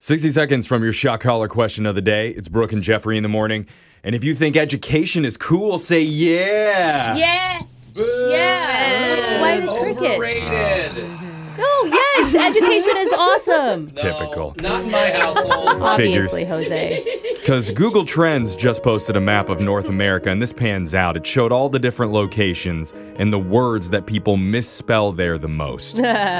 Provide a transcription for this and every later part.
60 seconds from your shot collar question of the day. It's Brooke and Jeffrey in the morning. And if you think education is cool, say yeah. Yeah. Boo. Yeah. Why the crickets? Overrated. No, yes. Education is awesome. No, Typical. Not in my household. Obviously, Jose. Because Google Trends just posted a map of North America, and this pans out. It showed all the different locations and the words that people misspell there the most.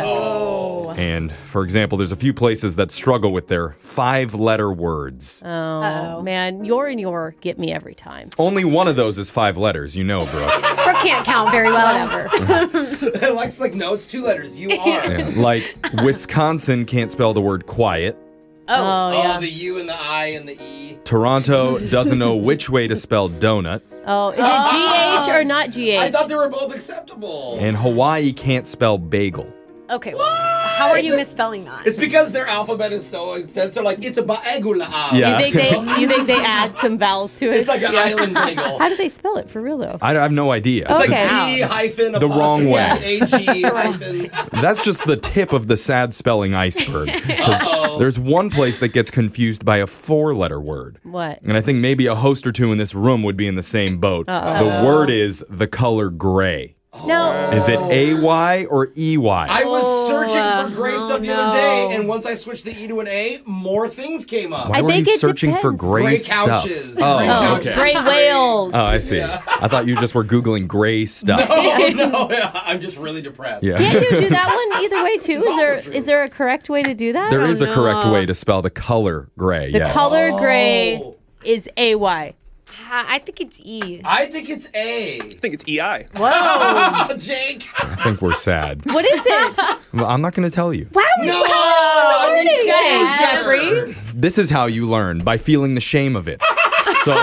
And, for example, there's a few places that struggle with their 5-letter words. Oh, man. Your get me every time. Only one of those is 5 letters, you know, Brooke. Brooke can't count very well. Whatever. Alexa's like, no, it's 2 letters. You are. Yeah, like, Wisconsin can't spell the word quiet. Oh, yeah. The U and the I and the E. Toronto doesn't know which way to spell donut. Oh, is it GH or not GH? I thought they were both acceptable. And Hawaii can't spell bagel. Okay, well, how are you misspelling that? It's because their alphabet is so extensive. So, like, it's a baegula. Yeah. You think they add some vowels to it? It's like an island bagel. How do they spell it for real, though? I have no idea. Oh. It's like Okay. B hyphen The wrong way. AG hyphen. That's just the tip of the sad spelling iceberg. 'Cause there's one place that gets confused by a 4-letter word. What? And I think maybe a host or two in this room would be in the same boat. The word is the color gray. No. Is it AY or EY? I was searching for gray stuff the other day, no. and once I switched the E to an A, more things came up. Why I were think you it searching for depends. gray Gray stuff? couches. Oh, Gray Oh, couches. okay. gray whales. Oh, I see. Yeah. I thought you just were Googling gray stuff. No, I'm just really depressed. Yeah. Can't you do that one either way, too? It's also Is there a correct way to do that? There is a no. correct way to spell the color gray, The yes. color gray Oh. is AY. I think it's E. I think it's A. I think it's EI. Whoa, Jake. I think we're sad. What is it? Well, I'm not going to tell you. Wow. No, Okay, I Jeffrey. This is how you learn, by feeling the shame of it. So,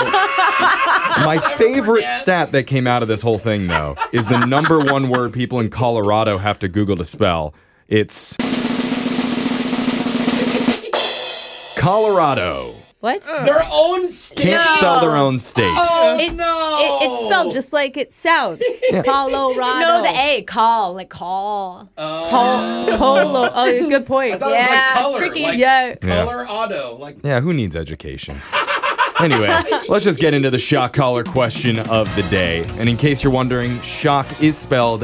my favorite stat that came out of this whole thing, though, is the number one word people in Colorado have to Google to spell. It's Colorado. What? Their own state. Can't spell their own state. Oh, It- no. It's spelled just like it sounds. Colorado. No, the A. Call. Polo. Oh, good point. I thought Yeah, it was like color. tricky. Like Yeah. color auto. Like, Yeah, who needs education? Anyway, let's just get into the shock collar question of the day. And in case you're wondering, shock is spelled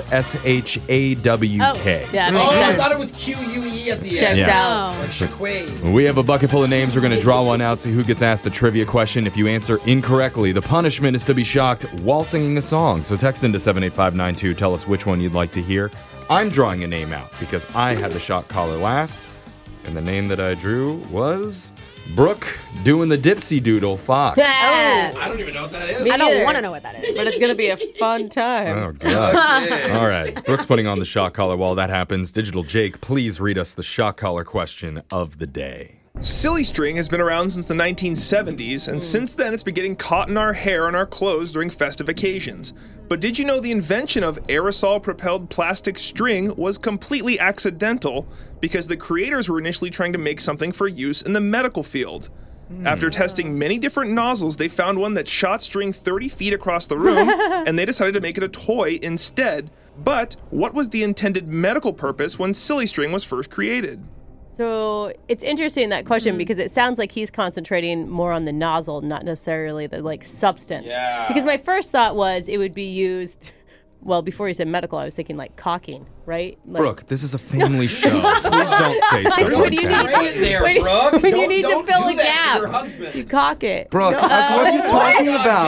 SHAWK. Yeah, makes I sense. thought it was QUE at the Checks end. Yeah. out. Like Shaquay. We have a bucket full of names. We're going to draw one out, see who gets asked a trivia question. If you answer incorrectly, the punishment is to be shocked while singing a song. So text into 78592. Tell us which one you'd like to hear. I'm drawing a name out because I had the shock collar last. And the name that I drew was Brooke doing the Dipsy Doodle Fox. Yeah. I don't even know what that is. Me I don't neither. want to know what that is. But it's going to be a fun time. Oh, God. Okay. All right. Brooke's putting on the shock collar while that happens. Digital Jake, please read us the shock collar question of the day. Silly string has been around since the 1970s, and since then it's been getting caught in our hair and our clothes during festive occasions. But did you know the invention of aerosol-propelled plastic string was completely accidental because the creators were initially trying to make something for use in the medical field? After testing many different nozzles, they found one that shot string 30 feet across the room, and they decided to make it a toy instead. But what was the intended medical purpose when silly string was first created? So it's interesting, that question, because it sounds like he's concentrating more on the nozzle, not necessarily the substance. Yeah. Because my first thought was it would be used, well, before you said medical, I was thinking like caulking, right? Like, Brooke, this is a family show. Please don't say stuff What like do you that. Spray it there, When- Brooke. when you Don't- need to don't fill do a that to gap. your husband. You caulk it. Brooke, No. what are you talking about?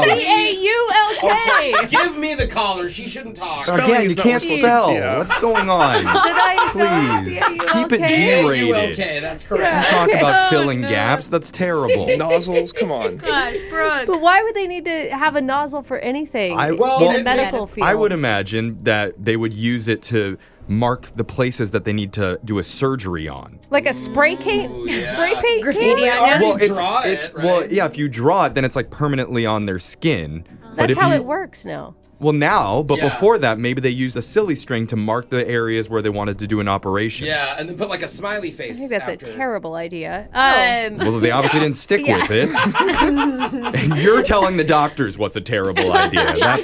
CAULK. Give me the collar. She shouldn't talk. Spelling Again, is you not can't what's supposed spell. to- yeah. What's going on? Please, keep it G-rated. Okay, that's correct. Talk about filling gaps. That's terrible. Nozzles, come on. Gosh, Brooke. But why would they need to have a nozzle for anything I- in well, the medical field? I would imagine that they would use it to mark the places that they need to do a surgery on. Like a spray paint? yeah. Spray paint? Graffiti can? on Well, ya? draw it, right? well, yeah. If you draw it, then it's like permanently on their skin. But That's if how you, it works now. Well, now, but Yeah. before that, maybe they used a silly string to mark the areas where they wanted to do an operation. Yeah, and then put like a smiley face. I think that's after. a terrible idea. Well, they obviously didn't stick with it. And you're telling the doctors what's a terrible idea. That's great.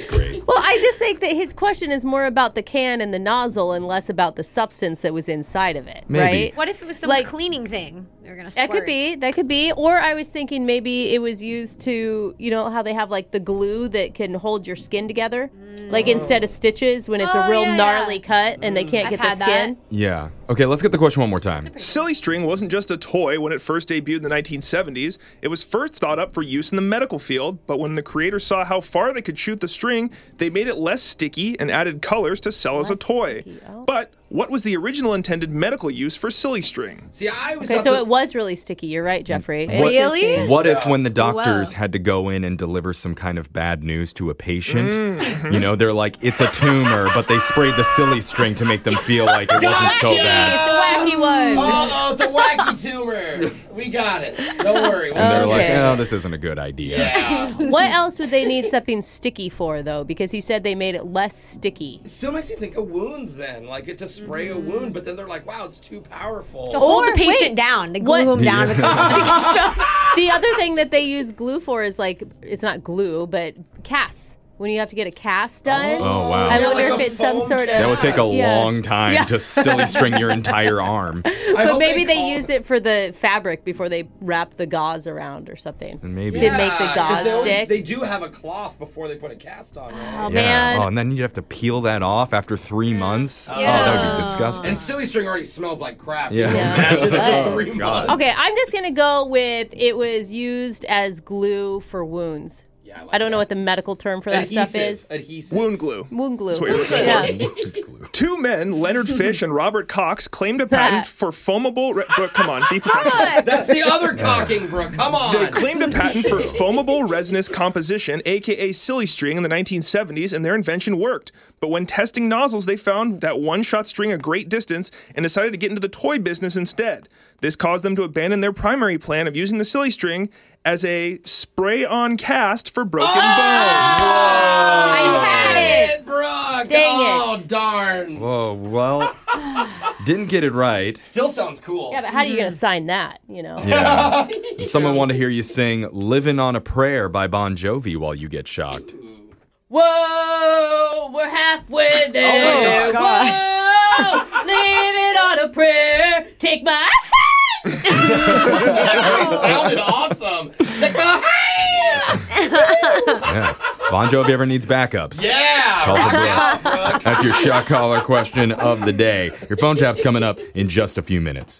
Well, I just think that his question is more about the can and the nozzle and less about the substance that was inside of it, Maybe. right? What if it was some Like- cleaning thing? They're gonna squirt. That could be. Or I was thinking maybe it was used to, you know how they have like the glue that can hold your skin together? Like instead of stitches when it's a Oh, real yeah, gnarly yeah. cut and they can't I've get the had that. skin. Yeah. Okay, let's get the question one more time. Silly string wasn't just a toy when it first debuted in the 1970s. It was first thought up for use in the medical field, but when the creators saw how far they could shoot the string, they made it less sticky and added colors to sell as a Less toy. sticky, oh. But what was the original intended medical use for silly string? See, I was Okay, so it was really sticky. You're right, Jeffrey. What- Interesting. What if when the doctors Whoa. had to go in and deliver some kind of bad news to a patient, you know, they're like, it's a tumor, but they sprayed the silly string to make them feel like it wasn't so bad. It's a wacky one. Oh, it's a wacky tumor. We got it. Don't worry. And they're like, Okay. oh, this isn't a good idea. Yeah. What else would they need something sticky for, though? Because he said they made it less sticky. Still makes you think of wounds then. Like it to spray a wound, but then they're like, wow, it's too powerful. To hold Or, the patient wait, down, to what- glue him down with the sticky stuff. The other thing that they use glue for is like, it's not glue, but casts. When you have to get a cast done. Oh, wow. I Yeah, wonder like if a it's some foam sort of. cast. That would take a Yeah. long time Yeah. to silly string your entire arm. But maybe they use it for the fabric before they wrap the gauze around or something. Maybe. To make the 'cause gauze they always- stick. They do have a cloth before they put a cast on. Right? Oh, Yeah. man. Oh, and then you'd have to peel that off after 3 months. Yeah. Oh, that would be disgusting. And silly string already smells like crap. Yeah. Can you Yeah. imagine It it does. for 3 Oh, God. months? Okay, I'm just going to go with it was used as glue for wounds. Yeah, I like I don't know that. what the medical term for that stuff is. Adhesive. Wound glue. Wound glue. That's what you're looking Yeah. Two men, Leonard Fish and Robert Cox, claimed a patent for foamable. Brooke, come on, be professional. That's the other cocking, Brooke. Come They on. claimed a patent for foamable resinous composition, aka silly string, in the 1970s, and their invention worked. But when testing nozzles, they found that one shot string a great distance and decided to get into the toy business instead. This caused them to abandon their primary plan of using the silly string as a spray-on cast for broken bones. I had it. Brooke. Dang Oh, it. darn. Whoa, well, didn't get it right. Still sounds cool. Yeah, but how are you going to sign that, you know? Yeah. Someone want to hear you sing Livin' on a Prayer by Bon Jovi while you get shocked. Whoa, we're halfway there. Oh, my Whoa, living on a prayer. Take my That really sounded awesome. Take my hands. Yeah. Bon Jovi ever needs backups. Yeah. Call for rock Brooke. out, Brooke. That's your shot caller question of the day. Your phone tap's coming up in just a few minutes.